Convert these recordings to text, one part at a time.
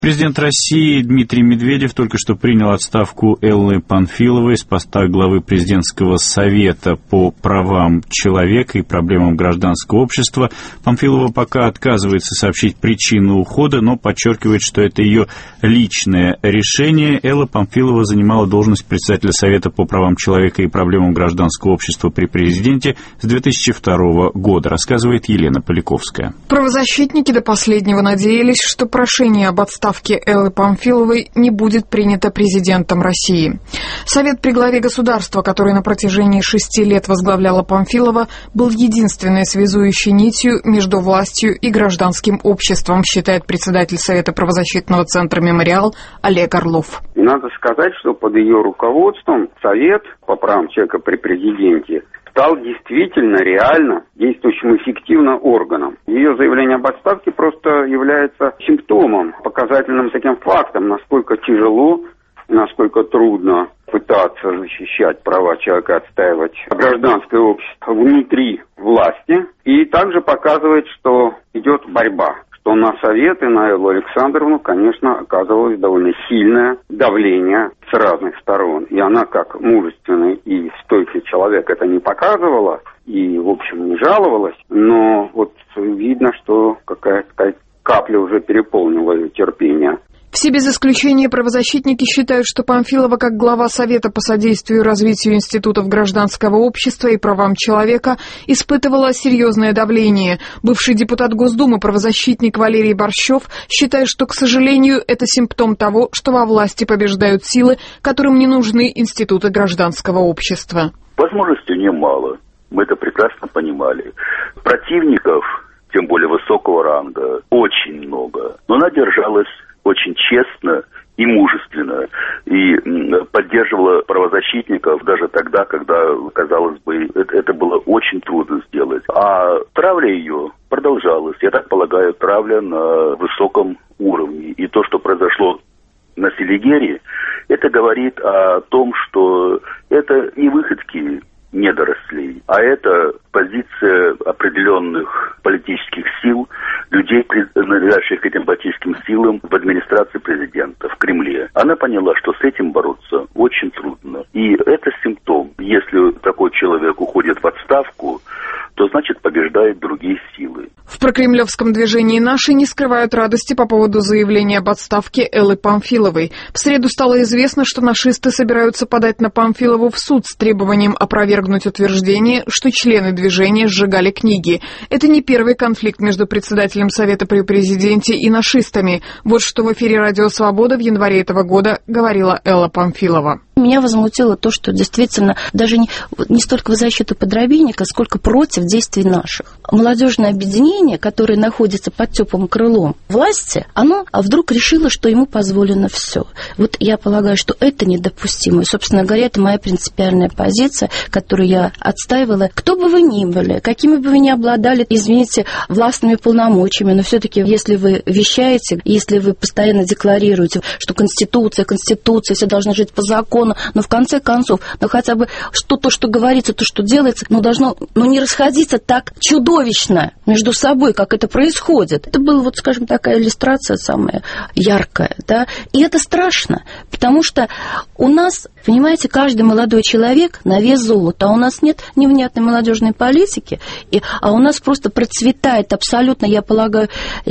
Президент России Дмитрий Медведев только что принял отставку Эллы Памфиловой с поста главы президентского совета по правам человека и проблемам гражданского общества. Памфилова пока отказывается сообщить причину ухода, но подчеркивает, что это ее личное решение. Элла Памфилова занимала должность председателя Совета по правам человека и проблемам гражданского общества при президенте с 2002 года, рассказывает Елена Поляковская. Правозащитники до последнего надеялись, что прошение об отставке Эллы Памфиловой не будет принято президентом России. Совет при главе государства, который на протяжении 6 лет возглавляла Памфилова, был единственной связующей нитью между властью и гражданским обществом, считает председатель Совета правозащитного центра «Мемориал» Олег Орлов. Надо сказать, что под ее руководством Совет по правам человека при президенте стал действительно, реально действующим эффективно органом. Ее заявление об отставке просто является симптомом, показательным таким фактом, насколько тяжело, насколько трудно пытаться защищать права человека, отстаивать гражданское общество внутри власти. И также показывает, что идет борьба, что на Совет и на Эллу Александровну, конечно, оказывалось довольно сильное давление с разных сторон. И она, как мужественный и стойкий человек, это не показывала и, в общем, не жаловалась. Но вот видно, что какая-то капля уже переполнила ее терпение. Все без исключения правозащитники считают, что Памфилова, как глава Совета по содействию и развитию институтов гражданского общества и правам человека, испытывала серьезное давление. Бывший депутат Госдумы, правозащитник Валерий Борщев, считает, что, к сожалению, это симптом того, что во власти побеждают силы, которым не нужны институты гражданского общества. Возможностей немало, мы это прекрасно понимали. Противников, тем более высокого ранга, очень много, но она держалась очень честно и мужественно, и поддерживала правозащитников даже тогда, когда, казалось бы, это было очень трудно сделать. А травля ее продолжалась. Я так полагаю, травля на высоком уровне. И то, что произошло на Селигере, это говорит о том, что это не выходки недорослей, а это позиция определенных политических сил, людей, принадлежащих к этим политическим силам в администрации президента, в Кремле. Она поняла, что с этим бороться очень трудно. И это симптом. Если такой человек уходит в отставку, то значит побеждают другие силы. В прокремлевском движении «Наши» не скрывают радости по поводу заявления об отставке Эллы Памфиловой. В среду стало известно, что нашисты собираются подать на Памфилову в суд с требованием опровергнуть утверждение, что члены движения сжигали книги. Это не первый конфликт между председателем Совета при президенте и нашистами. Вот что в эфире «Радио Свобода» в январе этого года говорила Элла Памфилова. Меня возмутило то, что действительно даже не столько в защиту подробийника, сколько против действий наших. Молодежное объединение, которое находится под теплым крылом власти, оно вдруг решило, что ему позволено все. Вот я полагаю, что это недопустимо. И, собственно говоря, это моя принципиальная позиция, которую я отстаивала. Кто бы вы ни были, какими бы вы ни обладали, извините, властными полномочиями, но все-таки, если вы вещаете, если вы постоянно декларируете, что Конституция, все должны жить по закону, но в конце концов, хотя бы то, что говорится, то, что делается, должно не расходиться так чудовищно между собой, как это происходит. Это была, скажем, такая иллюстрация самая яркая, да, и это страшно, потому что у нас, понимаете, каждый молодой человек на вес золота, а у нас нет невнятной молодежной политики, а у нас просто процветает абсолютно, я полагаю,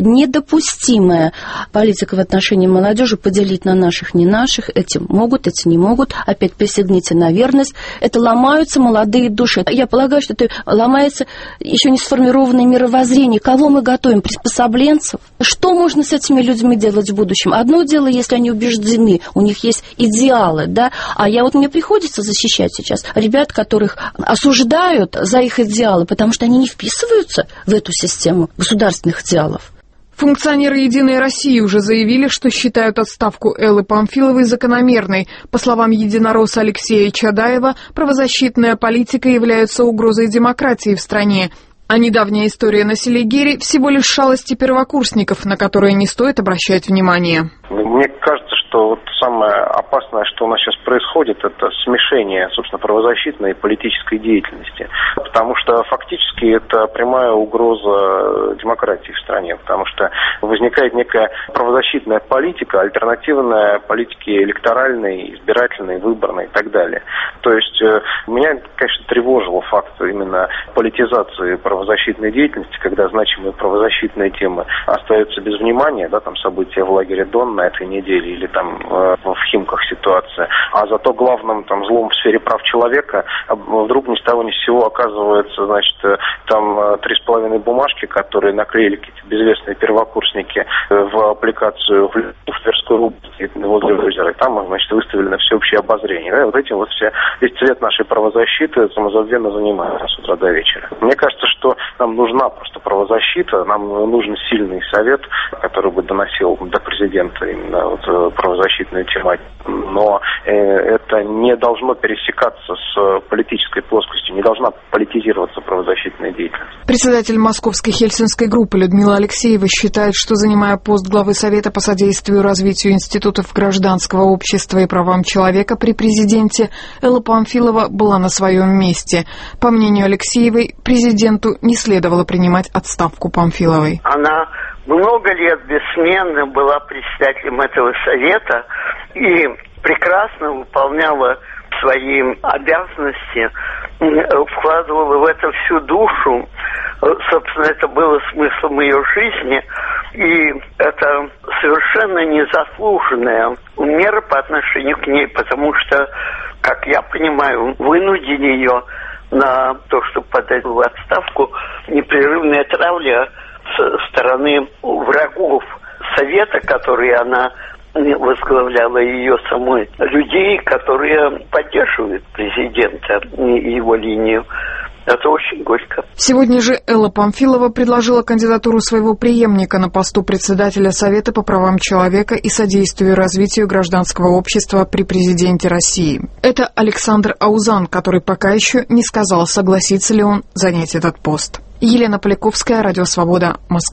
недопустимая политика в отношении молодежи, поделить на наших, не наших, эти могут, эти не могут, опять присягните на верность, это ломаются молодые души. Я полагаю, что это ломается еще не сформированное мировоззрение. Кого мы готовим? Приспособленцев? Что можно с этими людьми делать в будущем? Одно дело, если они убеждены, у них есть идеалы, да, а мне приходится защищать сейчас ребят, которых осуждают за их идеалы, потому что они не вписываются в эту систему государственных идеалов. Функционеры «Единой России» уже заявили, что считают отставку Эллы Памфиловой закономерной. По словам единоросса Алексея Чадаева, правозащитная политика является угрозой демократии в стране. А недавняя история на Селигере всего лишь шалости первокурсников, на которые не стоит обращать внимание. Мне кажется, что самое опасное, что у нас сейчас происходит, это смешение, собственно, правозащитной и политической деятельности. Потому что фактически это прямая угроза демократии в стране. Потому что возникает некая правозащитная политика, альтернативная политике электоральной, избирательной, выборной и так далее. То есть меня, конечно, тревожил факт именно политизации правозащитной деятельности, когда значимые правозащитные темы остаются без внимания, да, там события в лагере Дон на этой неделе или там в Химках ситуация, а зато главным там злом в сфере прав человека вдруг ни с того ни с сего оказывается, значит, там 3,5 бумажки, которые наклеили какие-то безвестные первокурсники в аппликацию в Тверской области возле озера, и там, значит, выставили на всеобщее обозрение. Да, вот этим вот весь цвет нашей правозащиты самозабвенно занимается с утра до вечера. Мне кажется, что нам нужна просто правозащита, нам нужен сильный совет, который бы доносил до президента именно вот правозащитную тематику. Но это не должно пересекаться с политической плоскостью, не должна политизироваться правозащитная деятельность. Председатель Московской Хельсинской группы Людмила Алексеева считает, что, занимая пост главы Совета по содействию развитию институтов гражданского общества и правам человека при президенте, Элла Памфилова была на своем месте. По мнению Алексеевой, президенту не следовало принимать отставку Памфиловой. Она много лет бессменно была председателем этого совета и прекрасно выполняла свои обязанности, вкладывала в это всю душу. Собственно, это было смыслом ее жизни, и это совершенно незаслуженная мера по отношению к ней, потому что, как я понимаю, вынудили ее на то, чтобы подать в отставку, непрерывная травля со стороны врагов Совета, которые она возглавляла, ее самой, людей, которые поддерживают президента и его линию. Это очень горько. Сегодня же Элла Памфилова предложила кандидатуру своего преемника на посту председателя Совета по правам человека и содействию развитию гражданского общества при президенте России. Это Александр Аузан, который пока еще не сказал, согласится ли он занять этот пост. Елена Поляковская, Радио Свобода, Москва.